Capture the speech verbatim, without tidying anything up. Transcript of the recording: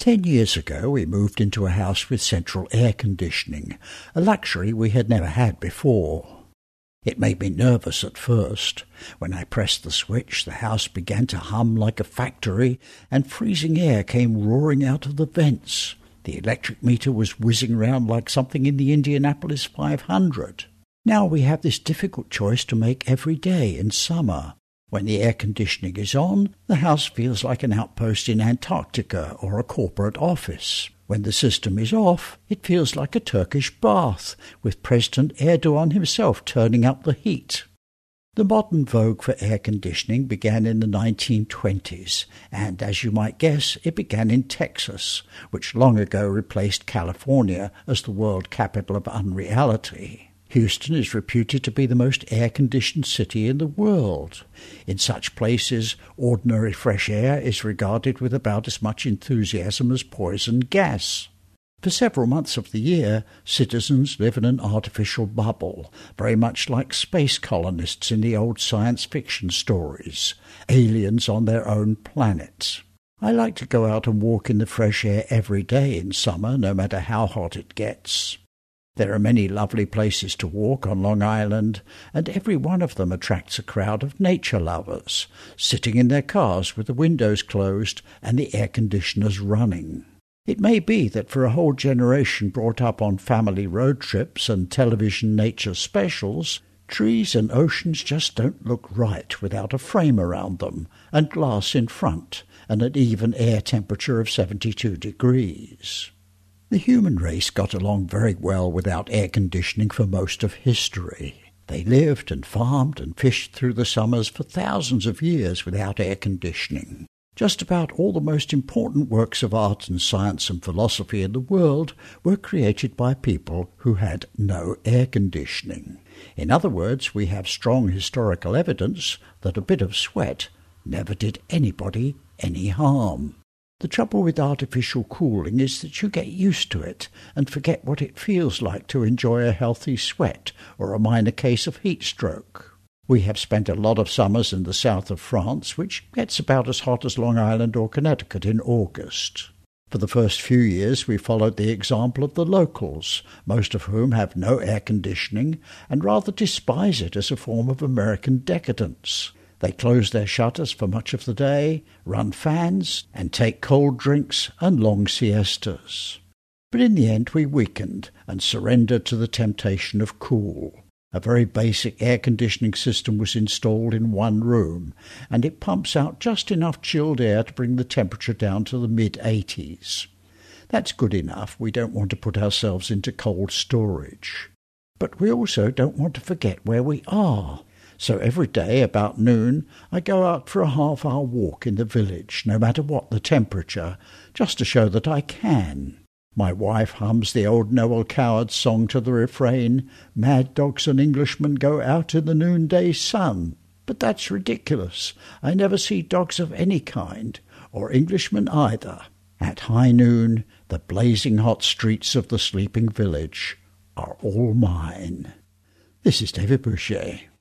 Ten years ago we moved into a house with central air conditioning, a luxury we had never had before. It made me nervous at first. When I pressed the switch, the house began to hum like a factory, and freezing air came roaring out of the vents. The electric meter was whizzing round like something in the Indianapolis five hundred. Now we have this difficult choice to make every day in summer. When the air conditioning is on, the house feels like an outpost in Antarctica or a corporate office. When the system is off, it feels like a Turkish bath, with President Erdogan himself turning up the heat. The modern vogue for air conditioning began in the nineteen twenties, and as you might guess, it began in Texas, which long ago replaced California as the world capital of unreality. Houston is reputed to be the most air-conditioned city in the world. In such places, ordinary fresh air is regarded with about as much enthusiasm as poison gas. For several months of the year, citizens live in an artificial bubble, very much like space colonists in the old science fiction stories, aliens on their own planet. I like to go out and walk in the fresh air every day in summer, no matter how hot it gets. There are many lovely places to walk on Long Island, and every one of them attracts a crowd of nature lovers, sitting in their cars with the windows closed and the air conditioners running. It may be that for a whole generation brought up on family road trips and television nature specials, trees and oceans just don't look right without a frame around them, and glass in front, and an even air temperature of seventy-two degrees. The human race got along very well without air conditioning for most of history. They lived and farmed and fished through the summers for thousands of years without air conditioning. Just about all the most important works of art and science and philosophy in the world were created by people who had no air conditioning. In other words, we have strong historical evidence that a bit of sweat never did anybody any harm. The trouble with artificial cooling is that you get used to it and forget what it feels like to enjoy a healthy sweat or a minor case of heat stroke. We have spent a lot of summers in the south of France, which gets about as hot as Long Island or Connecticut in August. For the first few years we followed the example of the locals, most of whom have no air conditioning and rather despise it as a form of American decadence. They close their shutters for much of the day, run fans, and take cold drinks and long siestas. But in the end we weakened and surrendered to the temptation of cool. A very basic air conditioning system was installed in one room, and it pumps out just enough chilled air to bring the temperature down to the mid-eighties. That's good enough. We don't want to put ourselves into cold storage. But we also don't want to forget where we are. So every day about noon I go out for a half-hour walk in the village, no matter what the temperature, just to show that I can. My wife hums the old Noel Coward song to the refrain, "Mad dogs and Englishmen go out in the noonday sun." But that's ridiculous. I never see dogs of any kind, or Englishmen either. At high noon, the blazing hot streets of the sleeping village are all mine. This is David Boucher.